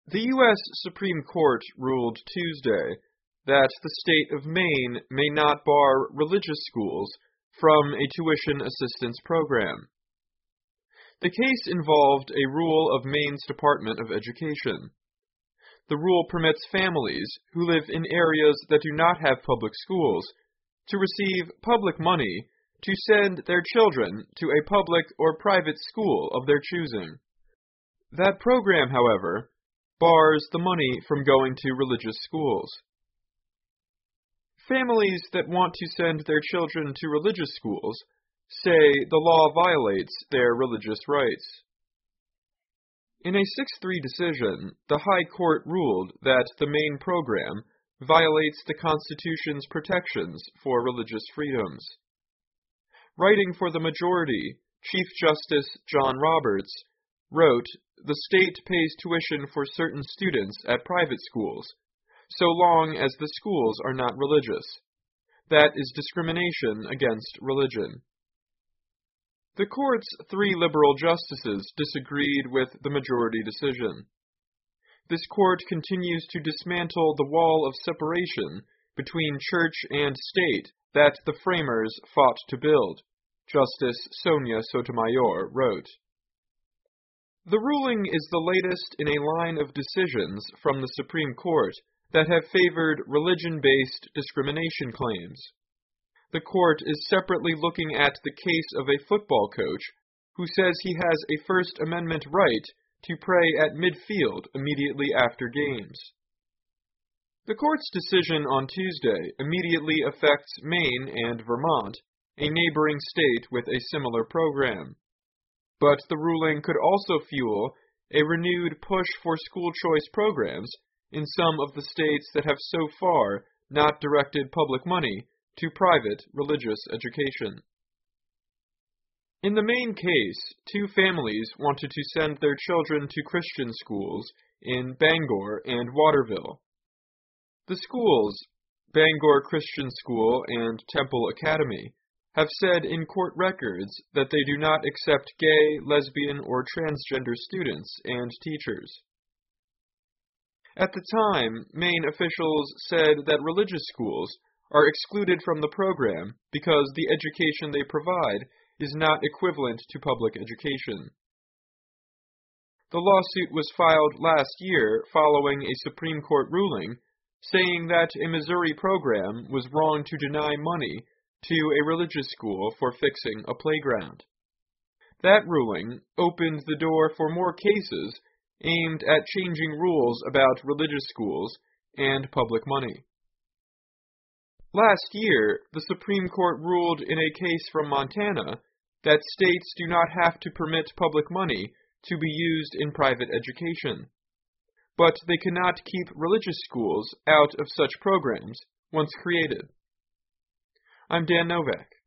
The U.S. Supreme Court ruled Tuesday that the state of Maine may not bar religious schools from a tuition assistance program. The case involved a rule of Maine's Department of Education. The rule permits families who live in areas that do not have public schools to receive public money to send their children to a public or private school of their choosing. That program, however, bars the money from going to religious schools. Families that want to send their children to religious schools say the law violates their religious rights. In a 6-3 decision, the High Court ruled that the Maine program violates the Constitution's protections for religious freedoms. Writing for the majority, Chief Justice John Roberts wrote, "The state pays tuition for certain students at private schools, so long as the schools are not religious. That is discrimination against religion." The court's 3 liberal justices disagreed with the majority decision. This court continues to dismantle the wall of separation between church and state that the framers fought to build, Justice Sonia Sotomayor wrote. The ruling is the latest in a line of decisions from the Supreme Court that have favored religion-based discrimination claims. The court is separately looking at the case of a football coach who says he has a First Amendment right to pray at midfield immediately after games. The court's decision on Tuesday immediately affects Maine and Vermont, a neighboring state with a similar program. But the ruling could also fuel a renewed push for school choice programs in some of the states that have so far not directed public money to private religious education. In the Maine case, 2 families wanted to send their children to Christian schools in Bangor and Waterville. The schools, Bangor Christian School and Temple Academy, have said in court records that they do not accept gay, lesbian, or transgender students and teachers. At the time, Maine officials said that religious schools are excluded from the program because the education they provide is not equivalent to public education. The lawsuit was filed last year following a Supreme Court ruling saying that a Missouri program was wrong to deny money to a religious school for fixing a playground. That ruling opened the door for more cases aimed at changing rules about religious schools and public money. Last year, the Supreme Court ruled in a case from Montana that states do not have to permit public money to be used in private education, but they cannot keep religious schools out of such programs once created. I'm Dan Novak.